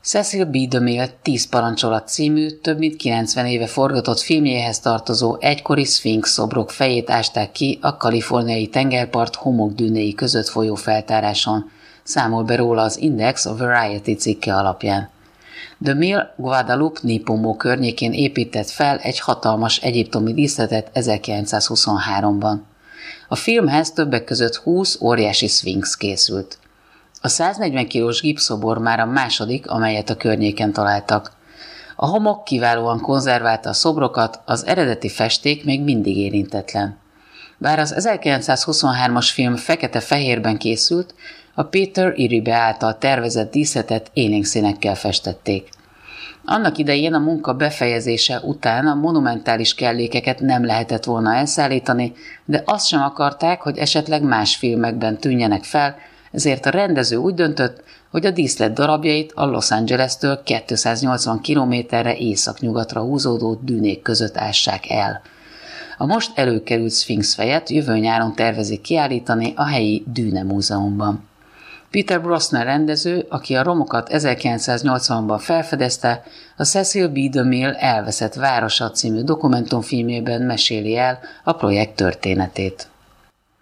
Cecil B. DeMille 10 parancsolat című, több mint 90 éve forgatott filmjéhez tartozó egykori szfinx szobrok fejét ásták ki a kaliforniai tengerpart homokdűnéi között folyó feltáráson, számol be róla az Index a Variety cikke alapján. DeMille Guadalupe Nipomo környékén épített fel egy hatalmas egyiptomi díszletet 1923-ban. A filmhez többek között 20 óriási szfinx készült. A 140 kilós gipszobor már a második, amelyet a környéken találtak. A homok kiválóan konzerválta a szobrokat, az eredeti festék még mindig érintetlen. Bár az 1923-as film fekete-fehérben készült, a Peter Iribe által tervezett díszletet élénk színekkel festették. Annak idején a munka befejezése után a monumentális kellékeket nem lehetett volna elszállítani, de azt sem akarták, hogy esetleg más filmekben tűnjenek fel, ezért a rendező úgy döntött, hogy a díszlet darabjait a Los Angeles-től 280 kilométerre északnyugatra húzódó dűnék között ássák el. A most előkerült szfinx fejet jövő nyáron tervezik kiállítani a helyi Dűne Múzeumban. Peter Brosnan rendező, aki a romokat 1980-ban felfedezte, a Cecil B. DeMille Elveszett városa című dokumentumfilmjében meséli el a projekt történetét.